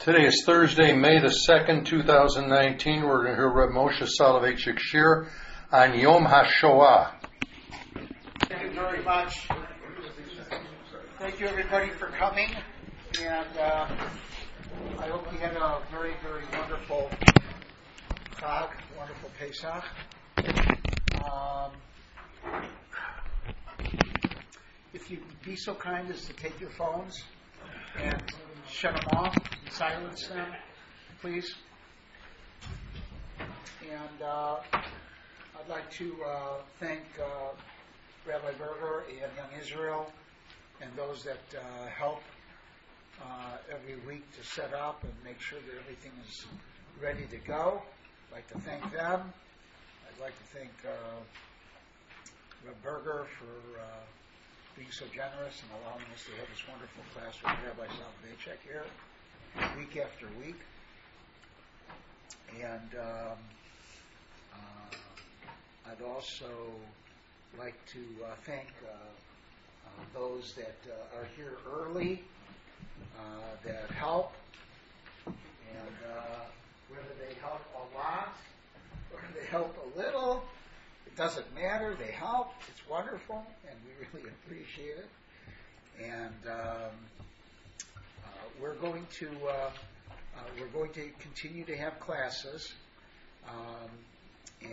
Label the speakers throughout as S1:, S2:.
S1: Today is Thursday, May the 2nd, 2019. We're going to hear Reb Moshe Soloveitchik Shir on Yom HaShoah.
S2: Thank you very much. Thank you, everybody, for coming. And I hope you had a very, very wonderful Chag, wonderful Pesach. If you'd be so kind as to take your phones and shut them off, silence them, please. And I'd like to thank Rabbi Berger and Young Israel and those that help every week to set up and make sure that everything is ready to go. I'd like to thank them. I'd like to thank Rabbi Berger for being so generous and allowing us to have this wonderful class with Rabbi Soloveitchik here week after week. And I'd also like to thank those that are here early, that help, and whether they help a lot or they help a little, it doesn't matter. They help. It's wonderful, and we really appreciate it. And we're going to continue to have classes, and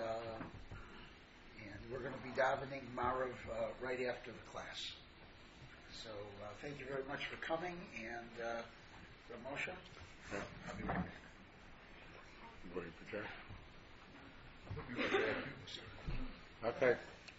S2: we're going to be davening Marav right after the class. So thank you very much for coming, and Moshe, I'll be right back.
S3: You ready for church? Okay.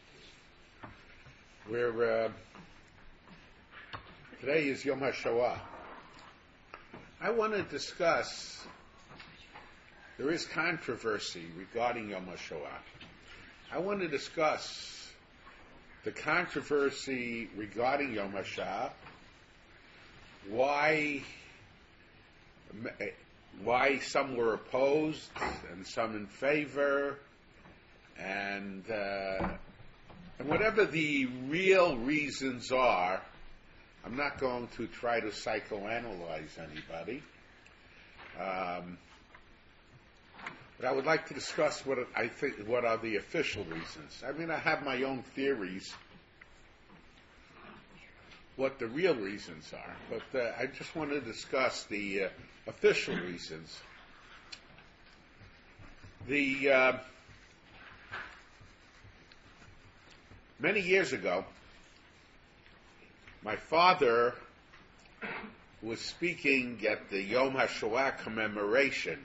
S3: Today is Yom HaShoah. I want to discuss, there is controversy regarding Yom HaShoah. I want to discuss the controversy regarding Yom HaShoah, why some were opposed and some in favor, and whatever the real reasons are. I'm not going to try to psychoanalyze anybody, but I would like to discuss what are the official reasons. I mean, I have my own theories, what the real reasons are, but I just want to discuss the official reasons. Many years ago, my father was speaking at the Yom HaShoah commemoration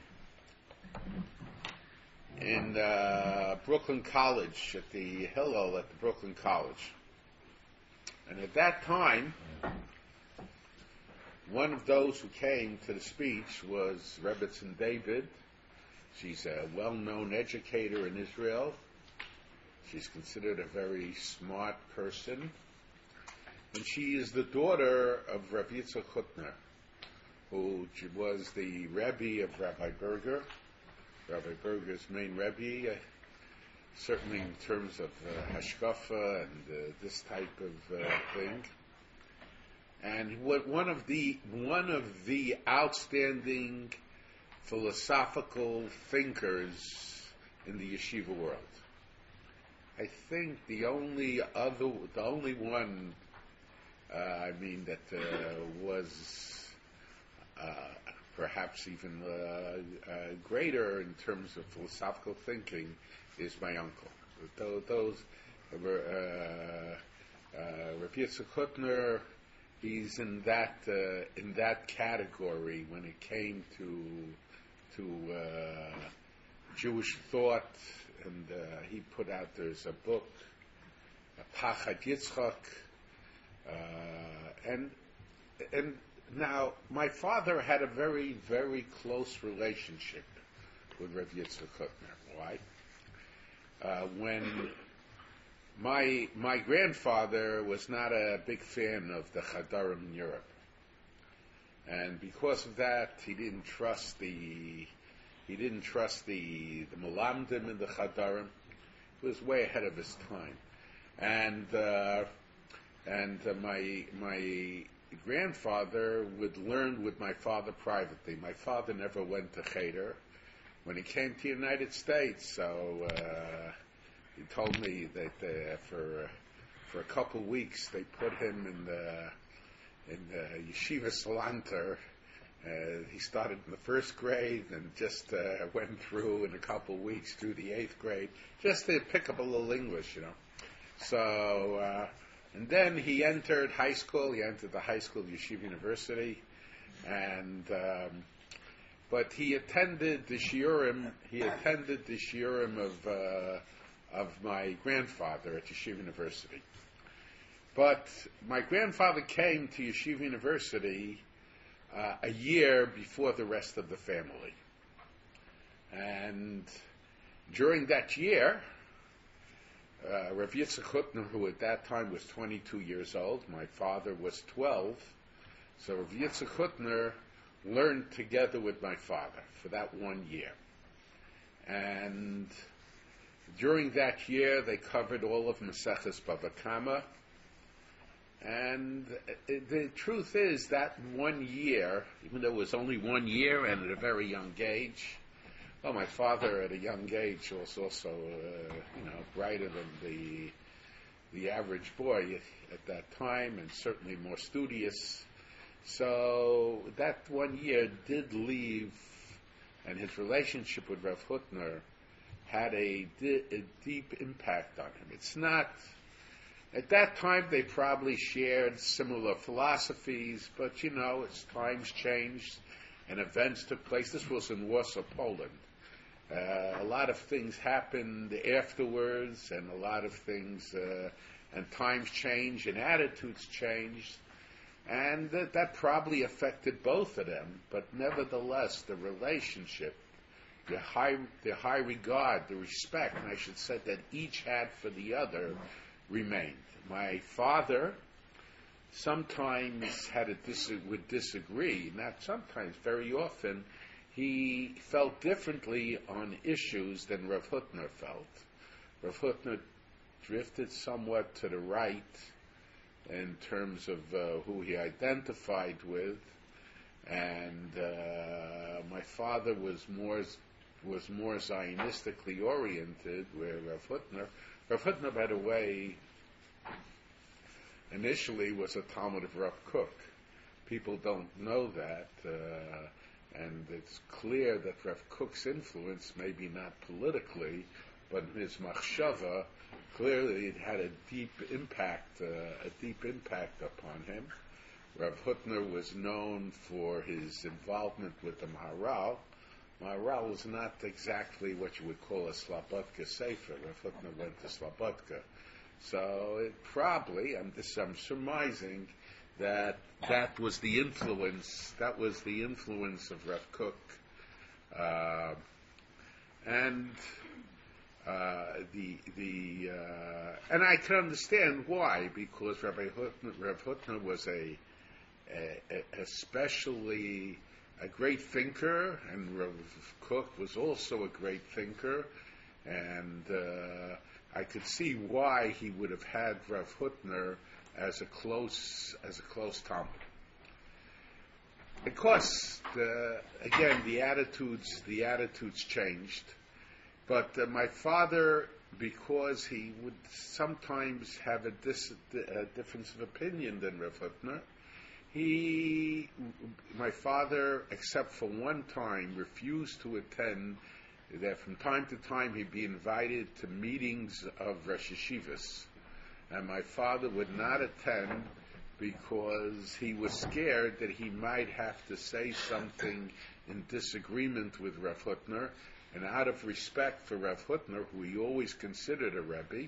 S3: in Brooklyn College, at the Hillel at the Brooklyn College. And at that time, one of those who came to the speech was Rebbetzin David. She's a well-known educator in Israel. She's considered a very smart person. And she is the daughter of Rabbi Yitzchak Hutner, who was the Rebbe of Rabbi Berger, Rabbi Berger's main Rebbe, certainly in terms of hashkafa and this type of thing. And one of the outstanding philosophical thinkers in the yeshiva world. I think the only one, that was perhaps even greater in terms of philosophical thinking is my uncle. Those were Rabbi Yitzchak Hutner. He's in that category when it came to Jewish thought, and he put out, there's a book, Pachad Yitzchak. And now my father had a very, very close relationship with Rabbi Yitzchak Hutner. Why? When my grandfather was not a big fan of the Chadarim in Europe, and because of that, he didn't trust the Melamdim in the Chadarim. He was way ahead of his time, and my grandfather would learn with my father privately. My father never went to Cheder when he came to the United States, so he told me that for a couple weeks they put him in the yeshiva Salanter. He started in the first grade and just went through in a couple weeks through the 8th grade, just to pick up a little English, So, and then he entered high school. He entered the high school, Yeshiva University, and but he attended the shiurim. He attended the shiurim of my grandfather at Yeshiva University. But my grandfather came to Yeshiva University a year before the rest of the family, and during that year, Rav Yitzchak Hutner, who at that time was 22 years old, my father was 12, so Rav Yitzchak Hutner learned together with my father for that 1 year. And during that year, they covered all of Maseches Bava Kama. And the truth is that 1 year, even though it was only 1 year and at a very young age, well, my father at a young age was also, brighter than the average boy at that time, and certainly more studious. So that 1 year did leave, and his relationship with Rav Hutner had a deep impact on him. It's not, at that time they probably shared similar philosophies, but as times changed and events took place. This was in Warsaw, Poland. A lot of things happened afterwards, and a lot of things, and times changed, and attitudes changed, and that probably affected both of them. But nevertheless, the relationship, the high regard, the respect, and I should say, that each had for the other remained. My father sometimes would disagree, not sometimes, very often. He felt differently on issues than Rav Hutner felt. Rav Hutner drifted somewhat to the right in terms of who he identified with, and my father was more Zionistically oriented, where Rav Hutner, by the way, initially was a Talmud of Rav Kook. People don't know that. And it's clear that Rav Kook's influence, maybe not politically, but his machshava, clearly it had a deep impact upon him. Rav Hutner was known for his involvement with the Maharal. Maharal was not exactly what you would call a Slobodka Sefer. Rav Hutner went to Slobodka. So it probably, I'm surmising, that was the influence. That was the influence of Rav Kook, and I can understand why, because Rav Hutner was especially a great thinker, and Rav Kook was also a great thinker, and I could see why he would have had Rav Hutner as a close Talmud. Of course, again, the attitudes changed, but my father, because he would sometimes have a difference of opinion than Rav Hutner, my father, except for one time, refused to attend. That from time to time he'd be invited to meetings of Rosh Yeshivas, and my father would not attend because he was scared that he might have to say something in disagreement with Rav Hutner, and out of respect for Rav Hutner, who he always considered a Rebbe,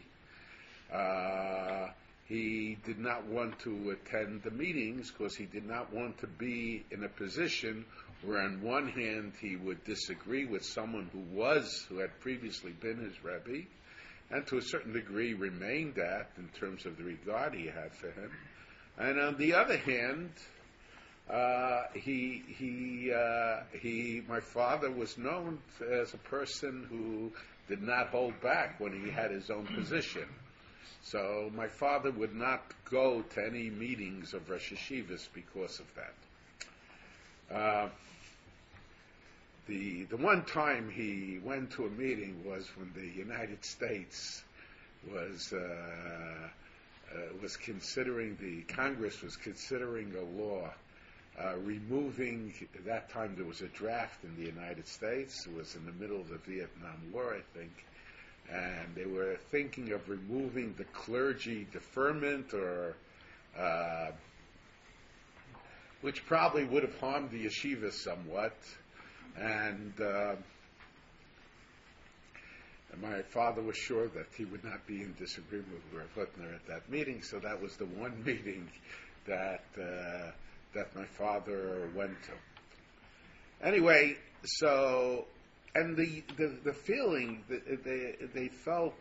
S3: he did not want to attend the meetings because he did not want to be in a position where on one hand he would disagree with someone who had previously been his Rebbe, and to a certain degree remained that in terms of the regard he had for him. And on the other hand, my father was known as a person who did not hold back when he had his own position. So my father would not go to any meetings of Rosh Yeshivas because of that. The one time he went to a meeting was when the United States was considering, the Congress was considering a law removing, at that time there was a draft in the United States. It was in the middle of the Vietnam War, I think, and they were thinking of removing the clergy deferment, or which probably would have harmed the yeshiva somewhat. And my father was sure that he would not be in disagreement with Rav Hutner at that meeting, so that was the one meeting that my father went to. Anyway, so, and the feeling that they felt,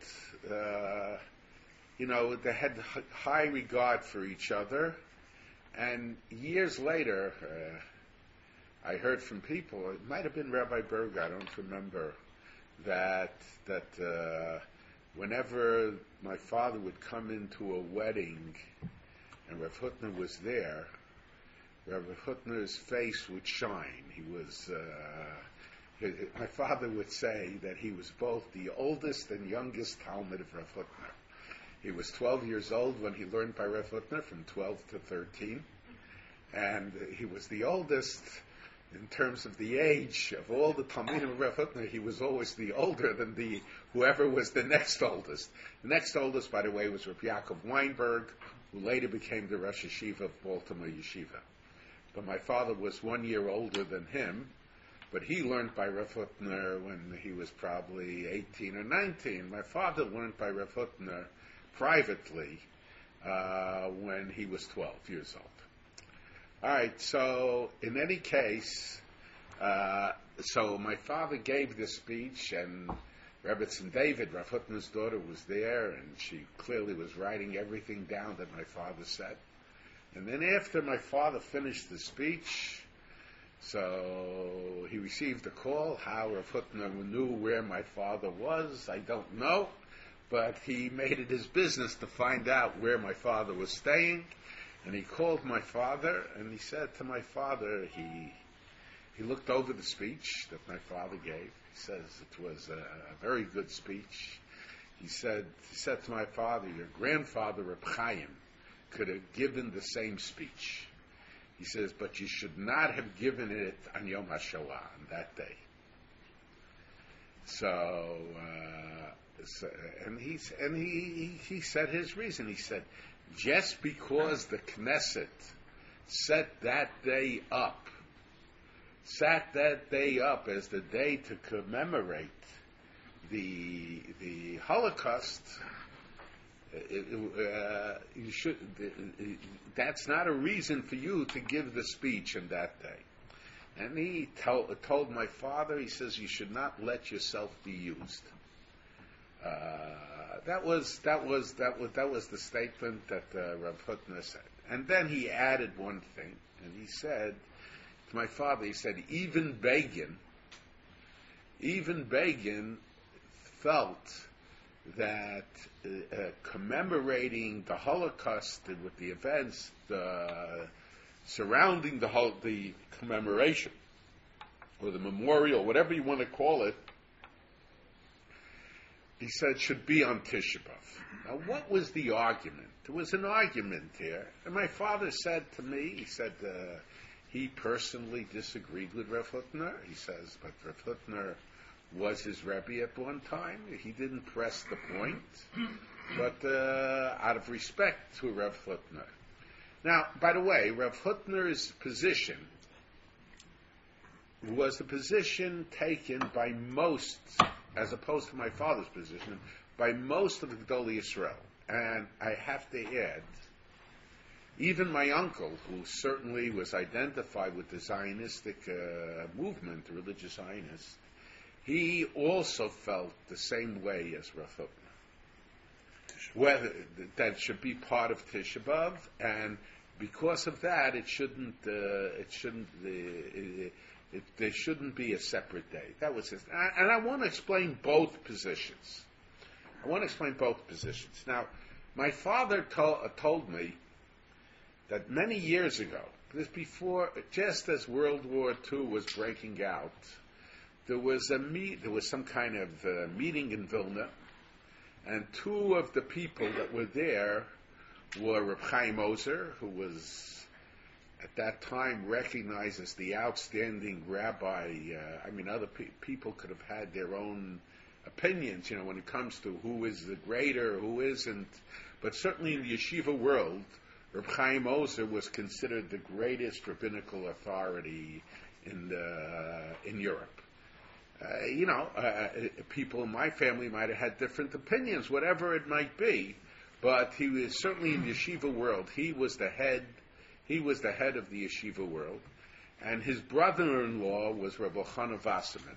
S3: they had high regard for each other, and years later, I heard from people, it might have been Rabbi Berger, I don't remember, that whenever my father would come into a wedding and Rav Hutner was there, Rav Hutner's face would shine. He was, my father would say that he was both the oldest and youngest Talmud of Rav Hutner. He was 12 years old when he learned by Rav Hutner, from 12 to 13, and he was the oldest. In terms of the age of all the Talmidim of Rav Hutner, he was always the older than whoever was the next oldest. The next oldest, by the way, was Rabbi Yaakov Weinberg, who later became the Rosh Yeshiva of Baltimore Yeshiva. But my father was 1 year older than him, but he learned by Rav Hutner when he was probably 18 or 19. My father learned by Rav Hutner privately when he was 12 years old. All right, so in any case, so my father gave this speech, and Rebbetzin David, Rav Hutner's daughter, was there, and she clearly was writing everything down that my father said. And then after my father finished the speech, so he received a call. How Rav Hutner knew where my father was, I don't know, but he made it his business to find out where my father was staying. And he called my father, and he said to my father, he looked over the speech that my father gave. He says it was a very good speech. He said to my father, your grandfather, Reb Chaim, could have given the same speech. He says, but you should not have given it on Yom HaShoah, on that day. And he said his reason. He said, just because the Knesset set that day up as the day to commemorate the Holocaust, that's not a reason for you to give the speech on that day. And he told my father, he says, you should not let yourself be used. That was the statement that Rav Hutner said. And then he added one thing, and he said to my father, he said, even Begin felt that commemorating the Holocaust with the events surrounding the commemoration, or the memorial, whatever you want to call it, he said should be on Tisha B'Av. Now, what was the argument? There was an argument here, and my father said to me, he said he personally disagreed with Rav Hutner. He says, but Rav Hutner was his Rebbe at one time. He didn't press the point, but out of respect to Rav Hutner. Now, by the way, Rav Hutner's position was the position taken by most, as opposed to my father's position, by most of the Gedolei Yisrael. And I have to add, even my uncle, who certainly was identified with the Zionistic movement, the religious Zionist, he also felt the same way as Rav Hutner. Whether that should be part of Tisha B'Av, and because of that, there shouldn't be a separate day. That was his, and I want to explain both positions. Now, My father told me that many years ago, this before, just as World War II was breaking out, there was some kind of meeting in Vilna, and two of the people that were there were Reb Chaim Ozer, who was at that time recognized as the outstanding rabbi. Other people could have had their own opinions, when it comes to who is the greater, who isn't. But certainly in the yeshiva world, Reb Chaim Ozer was considered the greatest rabbinical authority in Europe. People in my family might have had different opinions, whatever it might be, but he was certainly in the yeshiva world. He was the head of the yeshiva world, and his brother-in-law was Reb Elchanan Wasserman.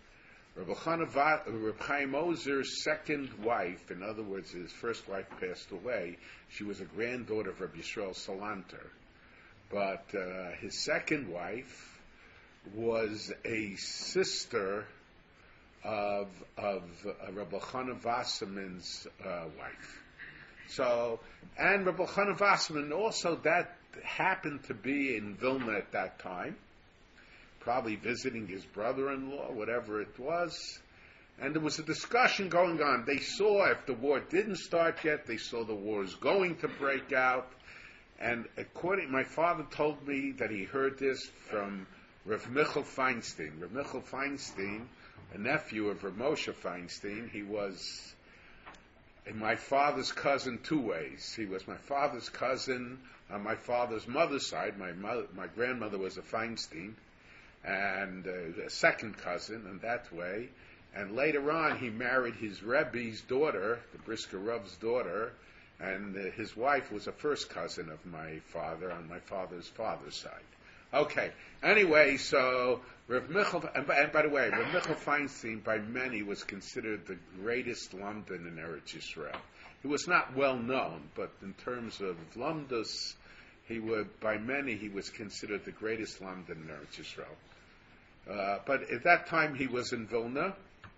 S3: Reb Chaim Ozer's second wife, in other words, his first wife passed away. She was a granddaughter of Reb Yisrael Salanter, but his second wife was a sister of Reb Elchanan Wasserman's wife. So, and Reb Elchanan Wasserman also, that happened to be in Vilna at that time, probably visiting his brother-in-law, whatever it was. And there was a discussion going on. They saw, if the war didn't start yet, they saw the war was going to break out. And my father told me that he heard this from Rav Michal Feinstein. Rav Michal Feinstein, a nephew of Rav Moshe Feinstein, he was my father's cousin two ways. He was my father's cousin on my father's mother's side. My grandmother was a Feinstein, and a second cousin in that way. And later on, he married his Rebbe's daughter, the Brisker Rav's daughter, and his wife was a first cousin of my father on my father's side. Okay. Anyway, so Rav Michal, and by the way, Rav Michal Feinstein by many was considered the greatest Lamdan in Eretz Yisrael. He was not well known, but in terms of Lamdus, by many he was considered the greatest Lamdan in Eretz Yisrael. But at that time he was in Vilna.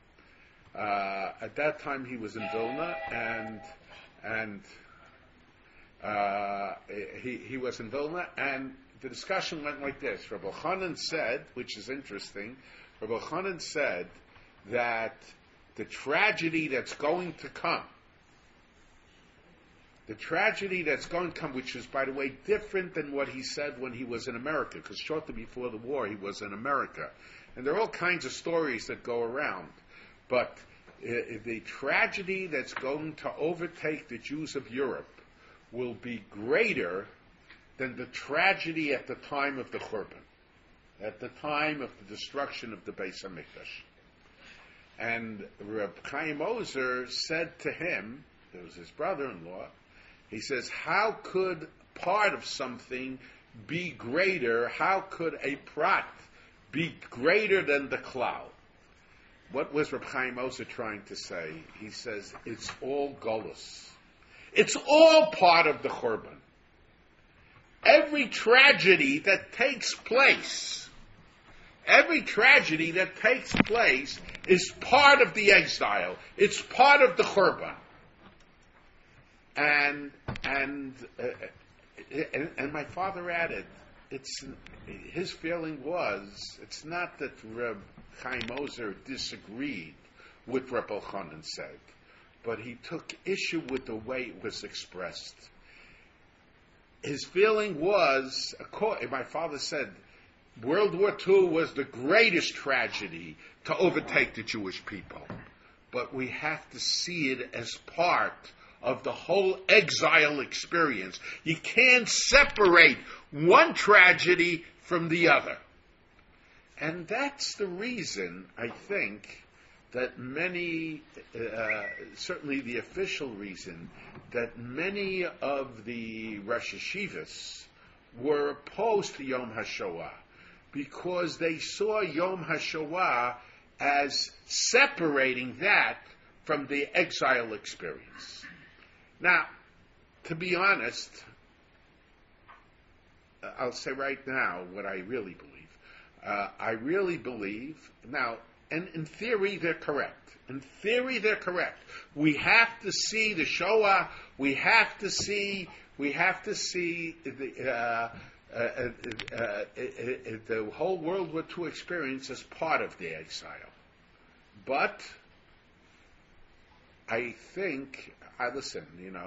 S3: He was in Vilna, and the discussion went like this. Rabbi Elchanan said, which is interesting, Rabbi Elchanan said that the tragedy that's going to come, which is, by the way, different than what he said when he was in America, because shortly before the war he was in America. And there are all kinds of stories that go around. But the tragedy that's going to overtake the Jews of Europe will be greater than the tragedy at the time of the Churban, at the time of the destruction of the Beis HaMikdash. And Reb Chaim Ozer said to him, it was his brother-in-law, he says, how could part of something be greater? How could a prat be greater than the klal? What was Reb Chaim Ozer trying to say? He says, it's all golus. It's all part of the Churban. Every tragedy that takes place is part of the exile. It's part of the Churban. And my father added, his feeling was, it's not that Reb Chaim Ozer disagreed with Reb Elchanan said, but he took issue with the way it was expressed. His feeling was, my father said, World War II was the greatest tragedy to overtake the Jewish people. But we have to see it as part of the whole exile experience. You can't separate one tragedy from the other. And that's the reason, I think, that many, certainly the official reason, that many of the Rosh Hashivas were opposed to Yom HaShoah, because they saw Yom HaShoah as separating that from the exile experience. Now, to be honest, I'll say right now what I really believe. I really believe, now, and in theory they're correct. In theory they're correct. We have to see the Shoah. We have to see the whole World War II experience as part of the exile. But I think, listen,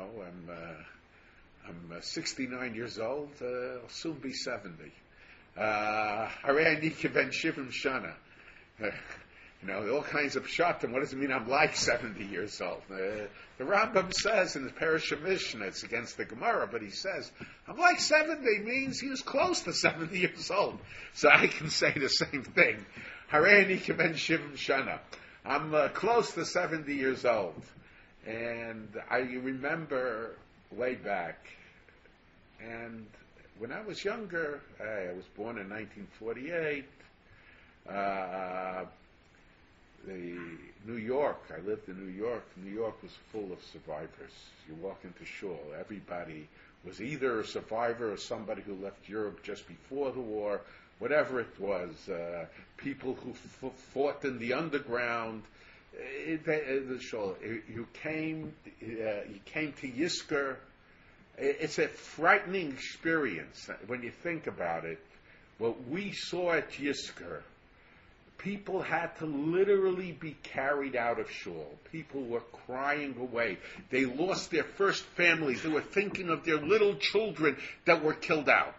S3: I'm 69 years old. I'll soon be 70. Harei ani kiven shivim shana. All kinds of pshatim. What does it mean I'm like 70 years old? The Rambam says in the Parashah Mishnah, it's against the Gemara, but he says, I'm like 70 means he was close to 70 years old. So I can say the same thing. Harei ani kiven shivim shana. I'm close to 70 years old. And I remember way back, and when I was younger, I was born in 1948, New York, I lived in New York. New York was full of survivors. You walk into Shul, everybody was either a survivor or somebody who left Europe just before the war, whatever it was, people who fought in the underground. You came to Yizkor. It's a frightening experience when you think about it. What we saw at Yizkor, people had to literally be carried out of Shul. People were crying away. They lost their first families. They were thinking of their little children that were killed out.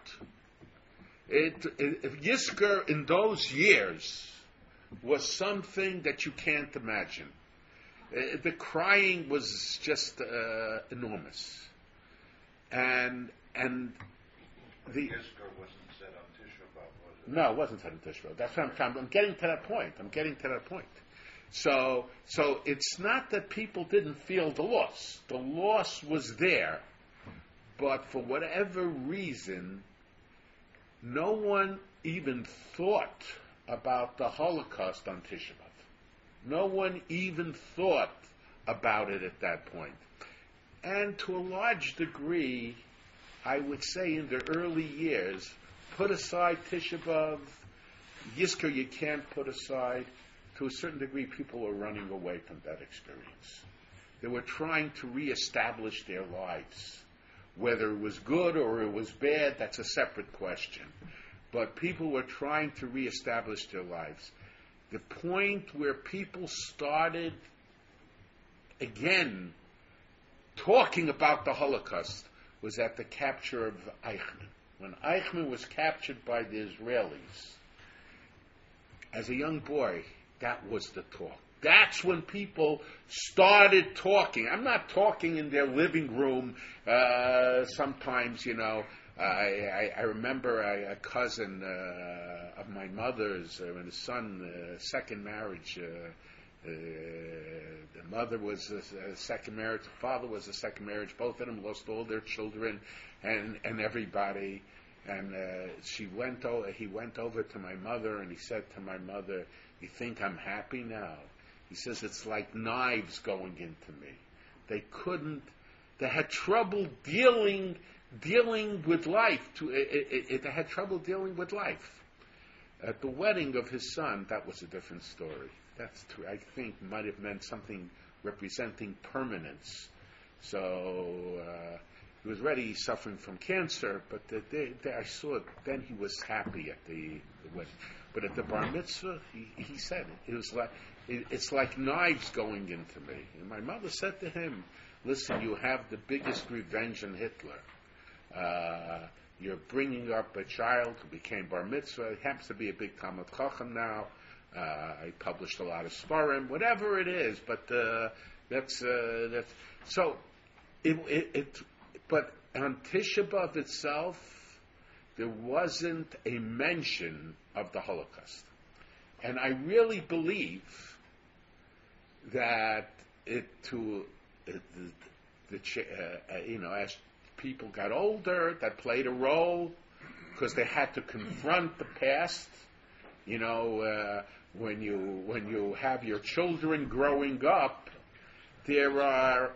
S3: Yizkor in those years was something that you can't imagine. The crying was just enormous. And the
S1: Yizkor wasn't said on Tisha B'Av, was it?
S3: No, it wasn't said on Tisha B'Av. That's what I'm getting to that point. So it's not that people didn't feel the loss. The loss was there, but for whatever reason, no one even thought about the Holocaust on Tisha B'Av. No one even thought about it at that point. And to a large degree, I would say in the early years, put aside Tisha B'Av, Yizkor you can't put aside. To a certain degree, people were running away from that experience. They were trying to reestablish their lives. Whether it was good or it was bad, that's a separate question. But people were trying to reestablish their lives. The point where people started, again, talking about the Holocaust was at the capture of Eichmann. When Eichmann was captured by the Israelis, as a young boy, that was the talk. That's when people started talking. I'm not talking in their living room. Sometimes, I remember a cousin of my mother's, when his son, second marriage, the mother was a second marriage, the father was a second marriage. Both of them lost all their children and everybody. And he went over to my mother and he said to my mother, "You think I'm happy now?" He says, "It's like knives going into me." They had trouble dealing with life. They had trouble dealing with life. At the wedding of his son, that was a different story. That's true. I think might have meant something representing permanence. So he was already suffering from cancer, but I saw then he was happy at the wedding. But at the bar mitzvah, he said it's like knives going into me. And my mother said to him, "Listen, you have the biggest revenge on Hitler. You're bringing up a child who became bar mitzvah. He happens to be a big Talmud Chacham now. I published a lot of Sfarim, whatever it is. But that's so. But on Tisha B'Av itself, there wasn't a mention of the Holocaust, and I really believe that as people got older, that played a role because they had to confront the past. When you have your children growing up, there are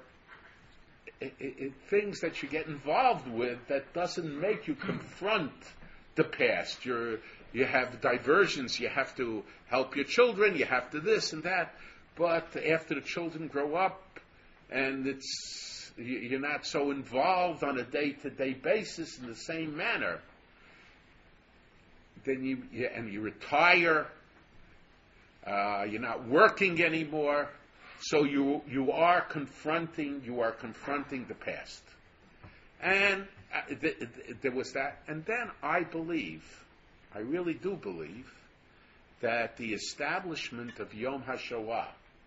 S3: things that you get involved with that doesn't make you confront the past. You have diversions. You have to help your children. You have to this and that. But after the children grow up, and you're not so involved on a day-to-day basis in the same manner, then you retire. You're not working anymore, so you are confronting the past, and there was that. And then I really do believe, that the establishment of Yom HaShoah,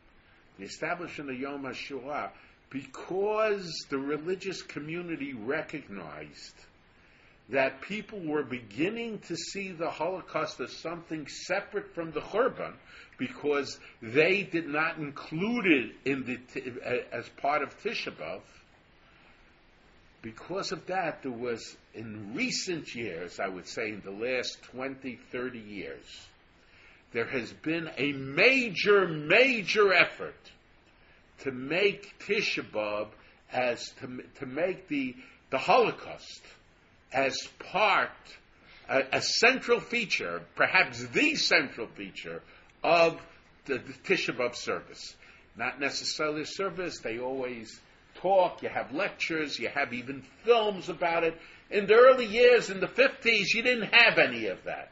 S3: because the religious community recognized that people were beginning to see the Holocaust as something separate from the Churban, because they did not include it as part of Tisha B'Av. Because of that, there was, in recent years, I would say in the last 20, 30 years, there has been a major effort to make Tisha B'Av to make the Holocaust as part, a central feature, perhaps the central feature of the Tisha B'Av service. Not necessarily a service, they always talk, you have lectures, you have even films about it. In the early years, in the 50s, you didn't have any of that.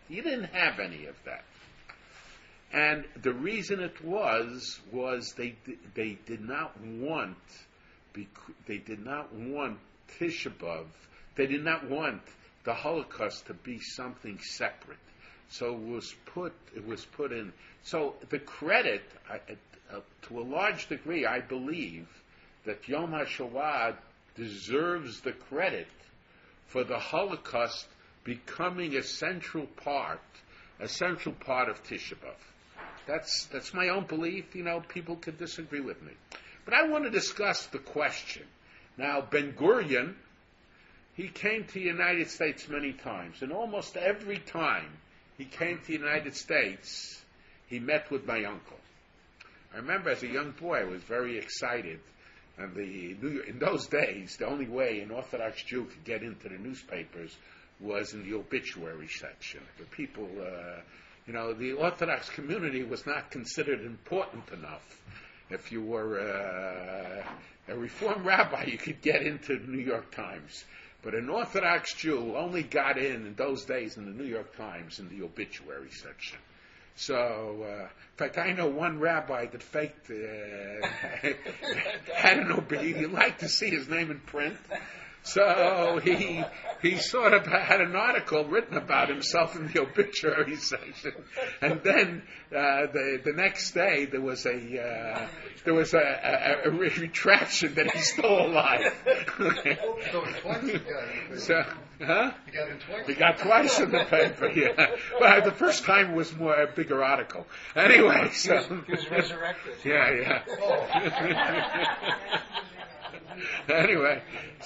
S3: And the reason it was they did not want Tisha B'Av. They did not want the Holocaust to be something separate. So it was put in. So the credit, to a large degree, I believe that Yom HaShoah deserves the credit for the Holocaust becoming a central part of Tisha B'Av. That's my own belief. People could disagree with me. But I want to discuss the question. Now, Ben Gurion, he came to the United States many times, and almost every time he came to the United States, he met with my uncle. I remember as a young boy, I was very excited. And in those days, the only way an Orthodox Jew could get into the newspapers was in the obituary section. The people, the Orthodox community was not considered important enough. If you were a Reform rabbi, you could get into the New York Times. But an Orthodox Jew only got in those days in the New York Times in the obituary section. So, in fact, I know one rabbi that faked, had an obituary. He liked to see his name in print. So he sort of had an article written about himself in the obituary section, and then the next day there was a retraction that he's still alive. So, huh? He got twice in the paper. Yeah. Well, the first time was a bigger article. Anyway, so
S2: he was resurrected.
S3: Yeah. Anyway,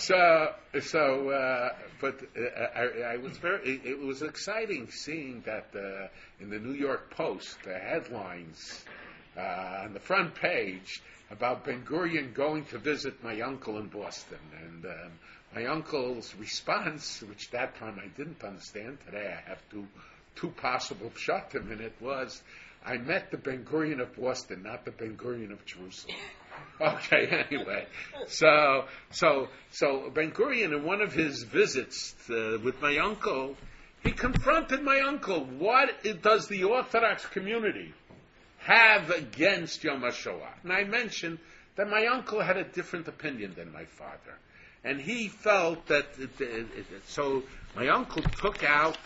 S3: but it was exciting seeing that in the New York Post, the headlines on the front page about Ben Gurion going to visit my uncle in Boston, and my uncle's response, which that time I didn't understand. Today I have two possible pshatim in it, was, I met the Ben Gurion of Boston, not the Ben Gurion of Jerusalem. Okay, anyway. So Ben Gurion, in one of his visits with my uncle, he confronted my uncle. What does the Orthodox community have against Yom HaShoah? And I mentioned that my uncle had a different opinion than my father. And he felt that, so my uncle took out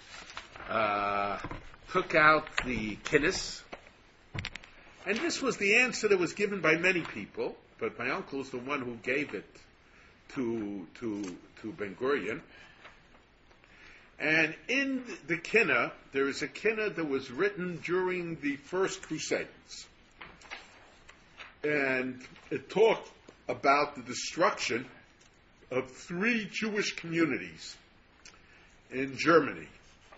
S3: the kinnis. And this was the answer that was given by many people, but my uncle is the one who gave it to Ben Gurion. And in the Kinnah, there is a Kinnah that was written during the First Crusades. And it talked about the destruction of 3 Jewish communities in Germany.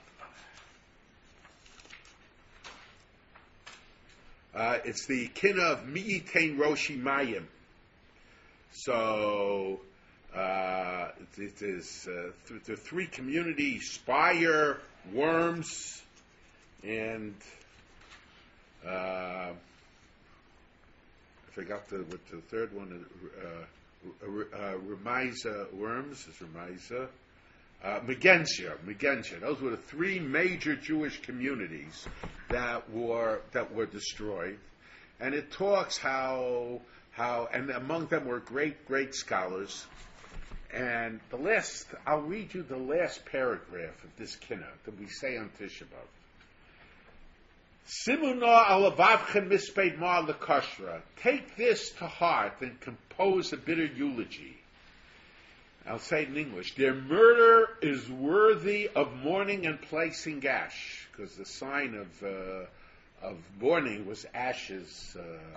S3: It's the Kinnah of Mi'itein Roshi Mayim. So It is the three communities: Spire, Worms, and I forgot what the third one. Remiza, Worms is Remiza. Megentia. Those were the three major Jewish communities that were destroyed, and it talks how and among them were great scholars. And I'll read you the last paragraph of this kinnah that we say on Tisha B'Av. Simuna alavavchem mispeit ma lekashra. Take this to heart and compose a bitter eulogy. I'll say it in English. Their murder is worthy of mourning and placing ash, because the sign of mourning was ashes.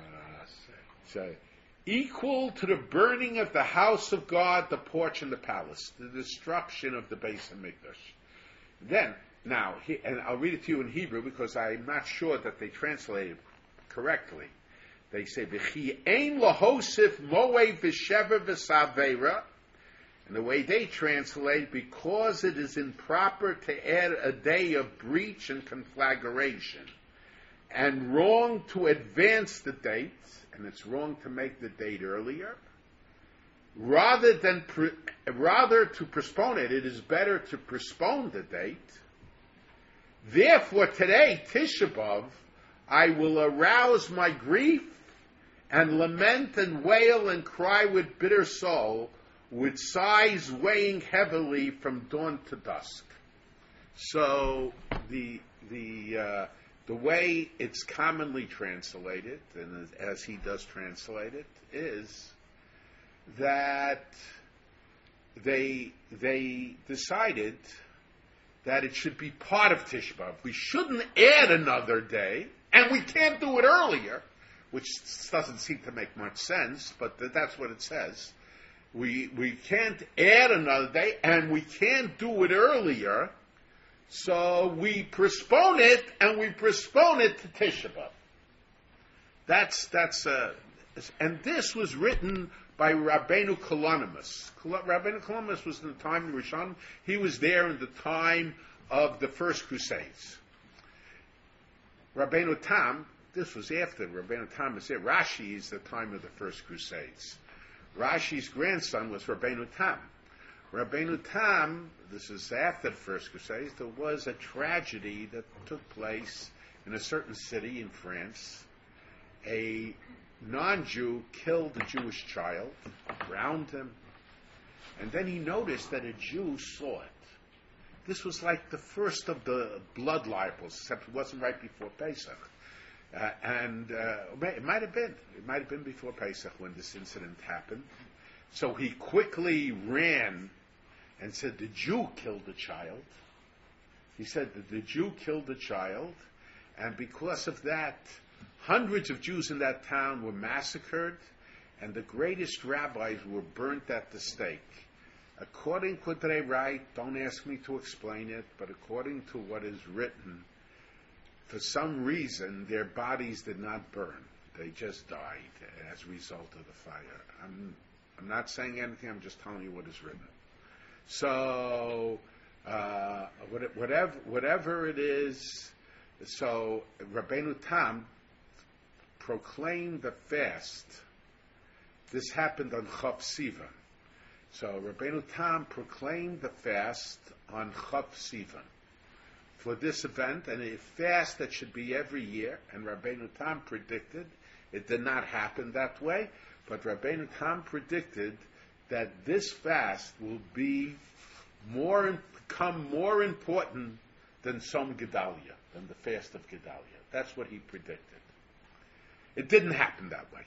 S3: Equal to the burning of the house of God, the porch, and the palace, the destruction of the Beis Hamikdash. Then, now, and I'll read it to you in Hebrew because I'm not sure that they translate it correctly. They say, "V'chi ein lahosif moed v'shever v'savera," and the way they translate, because it is improper to add a day of breach and conflagration, and wrong to advance the date, and it's wrong to make the date earlier. Rather to postpone it, it is better to postpone the date. Therefore, today, Tisha B'Av, I will arouse my grief and lament and wail and cry with bitter soul, with sighs weighing heavily from dawn to dusk. So the way it's commonly translated, and as he does translate it, is that they decided that it should be part of Tisha B'Av. We shouldn't add another day, and we can't do it earlier, which doesn't seem to make much sense, but that's what it says. We can't add another day, and we can't do it earlier, so we postpone it, and we postpone it to Tisha B'Av. And this was written by Rabbeinu Kalonymus. Rabbeinu Kalonymus was in the time of Rishon. He was there in the time of the First Crusades. Rabbeinu Tam, this was after Rabbeinu Tam was there. Rashi is the time of the First Crusades. Rashi's grandson was Rabbeinu Tam. Rabbeinu Tam, this is after the First Crusades, there was a tragedy that took place in a certain city in France. A non-Jew killed a Jewish child, drowned him, and then he noticed that a Jew saw it. This was like the first of the blood libels, except it wasn't right before Pesach. It might have been before Pesach when this incident happened. So he quickly ran and said, the Jew killed the child. He said that the Jew killed the child, and because of that, hundreds of Jews in that town were massacred, and the greatest rabbis were burnt at the stake. According to what they write, don't ask me to explain it, but according to what is written, for some reason, their bodies did not burn. They just died as a result of the fire. I'm not saying anything, I'm just telling you what is written. So, whatever it is, so Rabbeinu Tam proclaimed the fast. This happened on Chav Sivan. So Rabbeinu Tam proclaimed the fast on Chav Sivan for this event, and a fast that should be every year. And Rabbeinu Tam predicted, it did not happen that way, but Rabbeinu Tam predicted that this fast will become more important than Tzom Gedalia, than the fast of Gedalia. That's what he predicted. It didn't happen that way.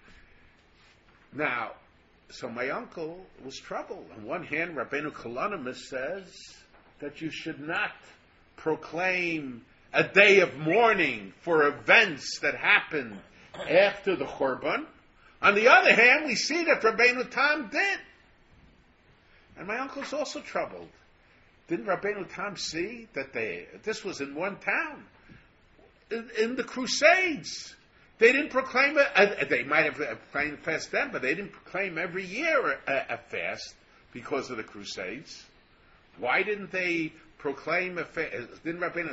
S3: Now, so my uncle was troubled. On one hand, Rabbeinu Kalonymus says that you should not proclaim a day of mourning for events that happened after the Churban. On the other hand, we see that Rabbeinu Tam did. And my uncle's also troubled. Didn't Rabbeinu Tam see that this was in one town? In the Crusades. They didn't proclaim it. They might have proclaimed fast then, but they didn't proclaim every year a fast because of the Crusades. Why didn't they proclaim a fast? Didn't Rabbeinu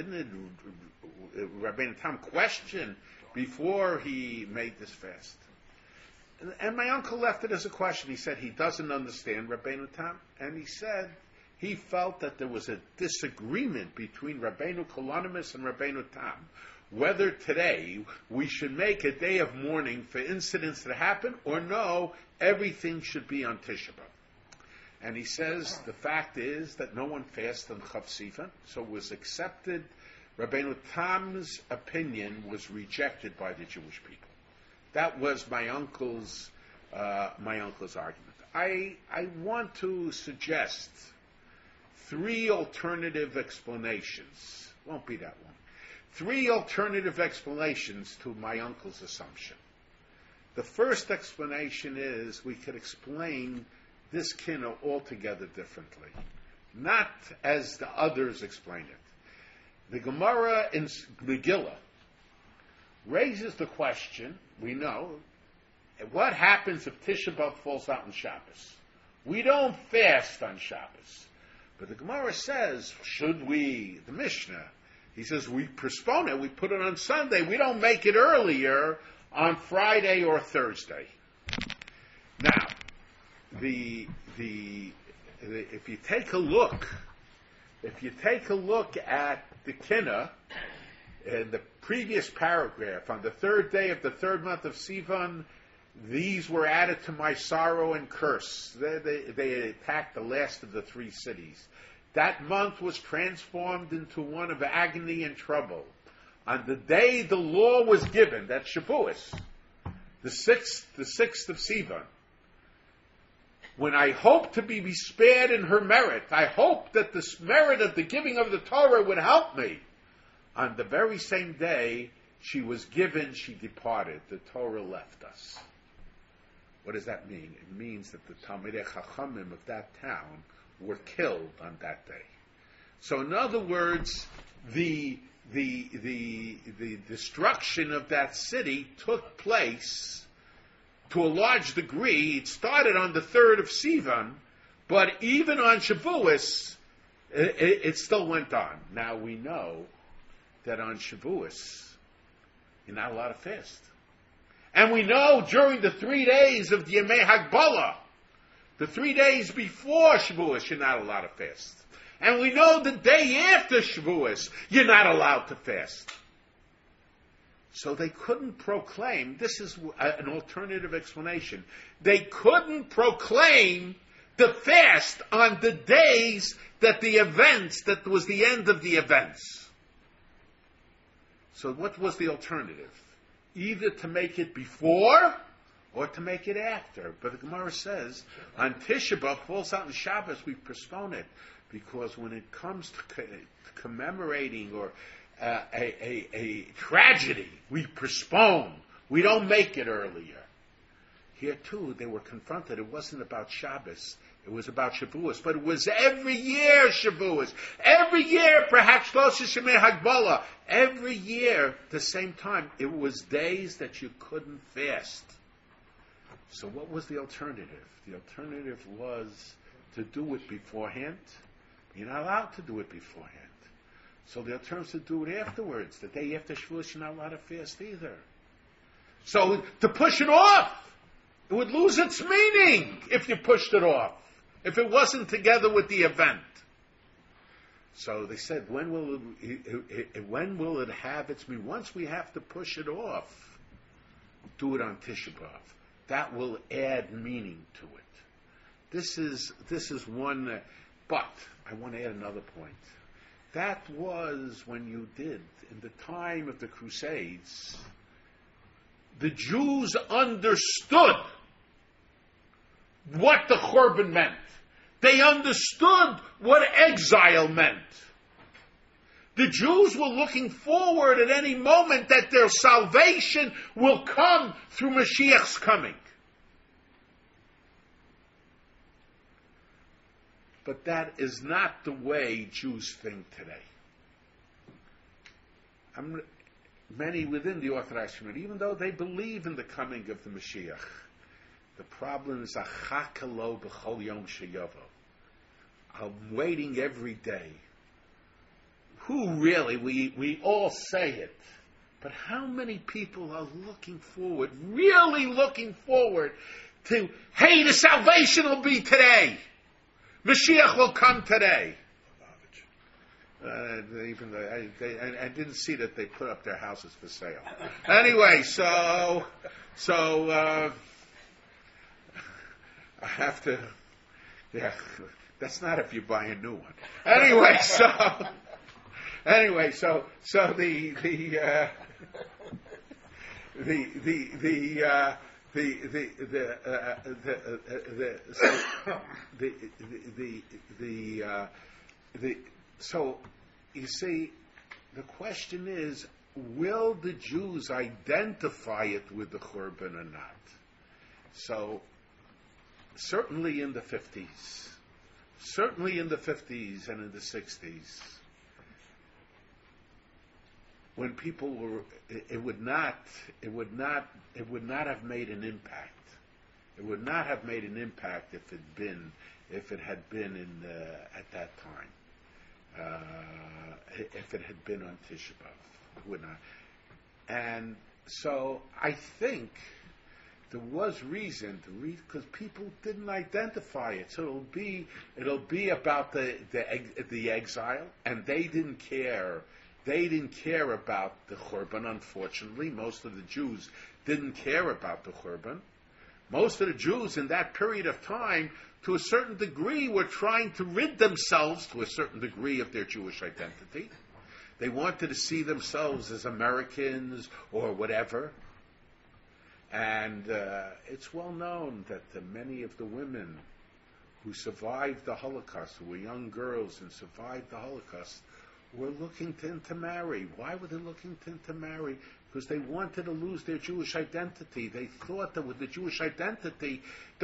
S3: Tam question before he made this fast? And my uncle left it as a question. He said he doesn't understand Rabbeinu Tam, and he said he felt that there was a disagreement between Rabbeinu Kalonymus and Rabbeinu Tam, whether today we should make a day of mourning for incidents that happen, or no, everything should be on Tisha B'Av. And he says the fact is that no one fasted on Chav Sivan, so it was accepted. Rabbeinu Tam's opinion was rejected by the Jewish people. That was my uncle's argument. I want to suggest 3 alternative explanations. Won't be that long. 3 alternative explanations to my uncle's assumption. The first explanation is we could explain this kinna altogether differently, not as the others explain it. The Gemara in Megillah raises the question, we know, what happens if Tisha B'Av falls out on Shabbos? We don't fast on Shabbos. But the Gemara says, should we, the Mishnah, he says we postpone it, we put it on Sunday, we don't make it earlier on Friday or Thursday. Now, if you take a look at the Kinna, in the previous paragraph, on the 3rd day of the 3rd month of Sivan, these were added to my sorrow and curse. They attacked the last of the 3 cities. That month was transformed into one of agony and trouble. On the day the law was given, that's Shavuos, the 6th of Sivan, when I hoped to be spared in her merit, I hoped that the merit of the giving of the Torah would help me. On the very same day she was given, she departed. The Torah left us. What does that mean? It means that the Talmidei Chachamim of that town were killed on that day. So in other words, the destruction of that city took place to a large degree. It started on the 3rd of Sivan, but even on Shavuos, it still went on. Now we know that on Shavuos, you're not allowed to fast. And we know during the 3 days of the Yemei Hagbala, the 3 days before Shavuos, you're not allowed to fast. And we know the day after Shavuos, you're not allowed to fast. So they couldn't proclaim, this is an alternative explanation, they couldn't proclaim the fast on the days that that was the end of the events. So what was the alternative? Either to make it before or to make it after. But the Gemara says, on Tisha B'Av, falls out on Shabbos, we postpone it. Because when it comes to commemorating or a tragedy, we postpone. We don't make it earlier. Here too, they were confronted. It wasn't about Shabbos. It was about Shavuos. But it was every year Shavuos. Every year, perhaps Shlosh Shemei Hagbala. Every year, at the same time, it was days that you couldn't fast. So what was the alternative? The alternative was to do it beforehand. You're not allowed to do it beforehand. So the alternative is to do it afterwards. The day after Shavuos, you're not allowed to fast either. So to push it off, it would lose its meaning if you pushed it off, if it wasn't together with the event. So they said, when will it have its meaning? Once we have to push it off, do it on Tisha B'Av. That will add meaning to it. This is one, but I want to add another point. That was when you did, in the time of the Crusades, the Jews understood what the Churban meant. They understood what exile meant. The Jews were looking forward at any moment that their salvation will come through Mashiach's coming. But that is not the way Jews think today. many within the Orthodox community, even though they believe in the coming of the Mashiach, the problem is achakalo b'chol yom sheyavo. I'm waiting every day. Who really? We all say it, but how many people are looking forward, really looking forward to? Hey, the salvation will be today. Mashiach will come today. Even though I didn't see that they put up their houses for sale. Anyway, so I have to. Yeah, that's not if you buy a new one. Anyway, so so you see, the question is, will the Jews identify it with the Churban or not? So, certainly in the 50s and in the 60s, when people were, it would not have made an impact. It would not have made an impact if it had been at that time. If it had been on Tisha B'Av, it would not. And so I think there was reason to read, because people didn't identify it. So it'll be about the exile, and they didn't care. They didn't care about the Churban. Unfortunately, most of the Jews didn't care about the Churban. Most of the Jews in that period of time, to a certain degree, were trying to rid themselves, to a certain degree, of their Jewish identity. They wanted to see themselves as Americans or whatever. And it's well known that many of the women who survived the Holocaust, who were young girls and survived the Holocaust, were looking to intermarry. Why were they looking to intermarry? Because they wanted to lose their Jewish identity. They thought that with the Jewish identity,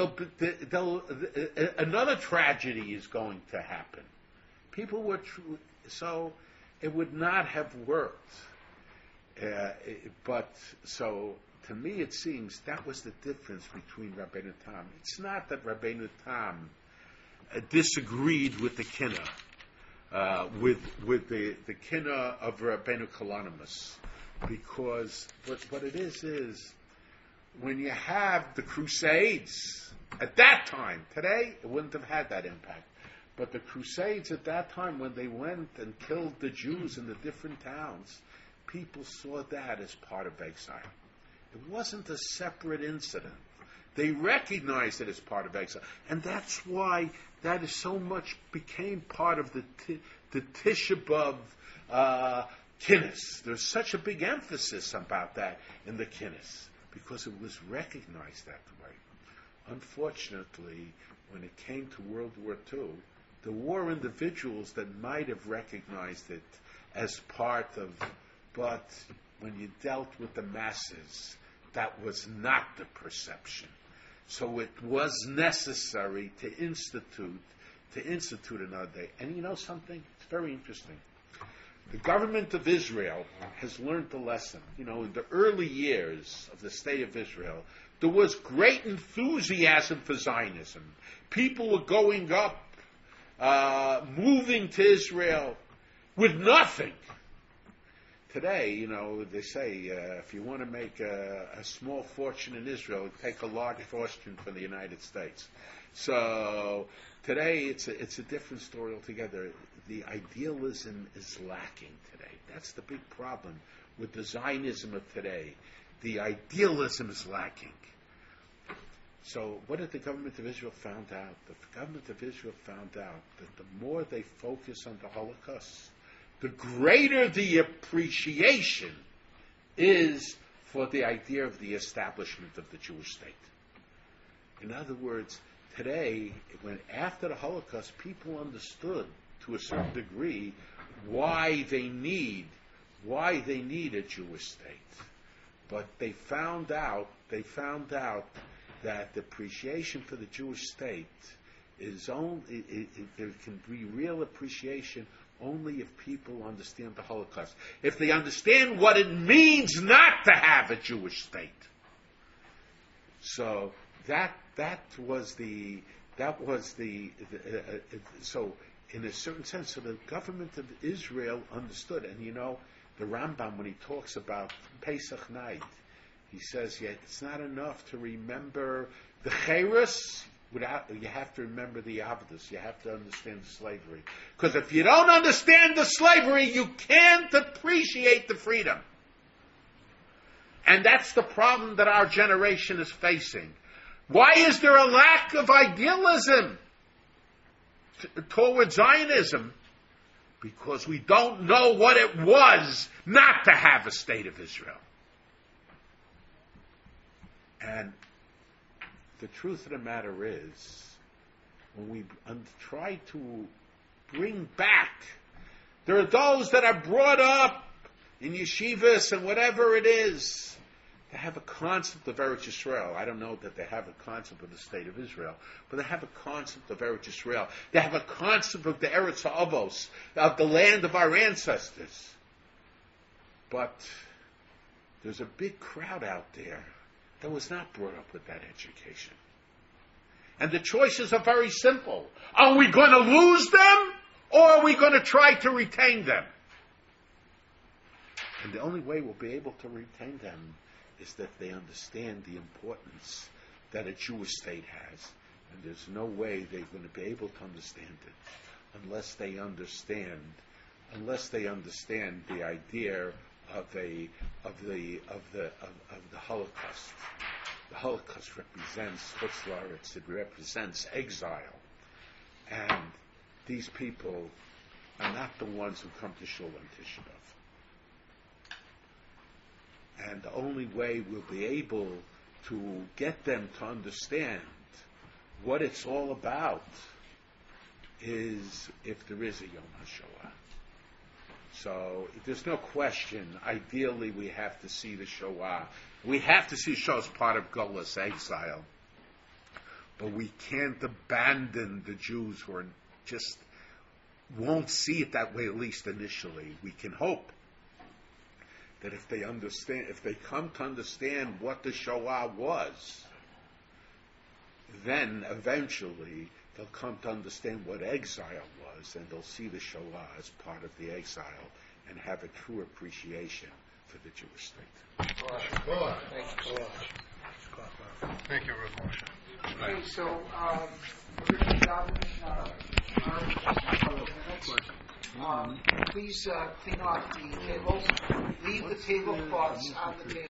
S3: another tragedy is going to happen. People were so it would not have worked. But so to me, it seems that was the difference between Rabbeinu Tam. It's not that Rabbeinu Tam disagreed with the Kinnah, with the Kinnah of Rabbeinu Kalonymus. Because what it is when you have the Crusades at that time, today it wouldn't have had that impact. But the Crusades at that time, when they went and killed the Jews in the different towns, people saw that as part of exile. It wasn't a separate incident. They recognized it as part of exile. And that's why that is so much became part of the Tisha B'Av Kinnis. There's such a big emphasis about that in the Kinnis, because it was recognized that way. Unfortunately, when it came to World War II, there were individuals that might have recognized it as part of, but when you dealt with the masses, that was not the perception. So it was necessary to institute another day. And you know something? It's very interesting. The government of Israel has learned the lesson. You know, in the early years of the state of Israel, there was great enthusiasm for Zionism. People were going up, moving to Israel with nothing. Today, you know, they say if you want to make a small fortune in Israel, take a large fortune from the United States. So today, it's a different story altogether. The idealism is lacking today. That's the big problem with the Zionism of today. The idealism is lacking. So what did the government of Israel found out? The government of Israel found out that the more they focus on the Holocaust, the greater the appreciation is for the idea of the establishment of the Jewish state. In other words, today, when after the Holocaust, people understood to a certain degree why they need a Jewish state, but they found out that the appreciation for the Jewish state is only there can be real appreciation only if people understand the Holocaust. If they understand what it means not to have a Jewish state. So that was the so in a certain sense, so the government of Israel understood. And the Rambam, when he talks about Pesach night, he says, it's not enough to remember the Cheirus. You have to remember the Avdus. You have to understand the slavery. Because if you don't understand the slavery, you can't appreciate the freedom. And that's the problem that our generation is facing. Why is there a lack of idealism towards Zionism? Because we don't know what it was not to have a state of Israel. And the truth of the matter is, when we try to bring back, there are those that are brought up in yeshivas and whatever it is, they have a concept of Eretz Yisrael. I don't know that they have a concept of the state of Israel, but they have a concept of Eretz Yisrael. They have a concept of the Eretz HaAvos, of the land of our ancestors. But there's a big crowd out there that was not brought up with that education. And the choices are very simple. Are we going to lose them, or are we going to try to retain them? And the only way we'll be able to retain them is that they understand the importance that a Jewish state has. And there's no way they're going to be able to understand it unless they understand the idea of the Holocaust. The Holocaust represents Chutz La'aretz. It represents exile, and these people are not the ones who come to Shul on Tisha B'Av. And the only way we'll be able to get them to understand what it's all about is if there is a Yom HaShoah. So there's no question. Ideally, we have to see the Shoah. We have to see Shoah as part of Golas exile. But we can't abandon the Jews who are just won't see it that way, at least initially. We can hope that if they come to understand what the Shoah was, then eventually they'll come to understand what exile was, and they'll see the Shoah as part of the exile and have a true appreciation for the Jewish state.
S1: Thank you, Rav Moshe.
S2: Okay, so we're going to please clean off the tables. Leave the tablecloths on the table.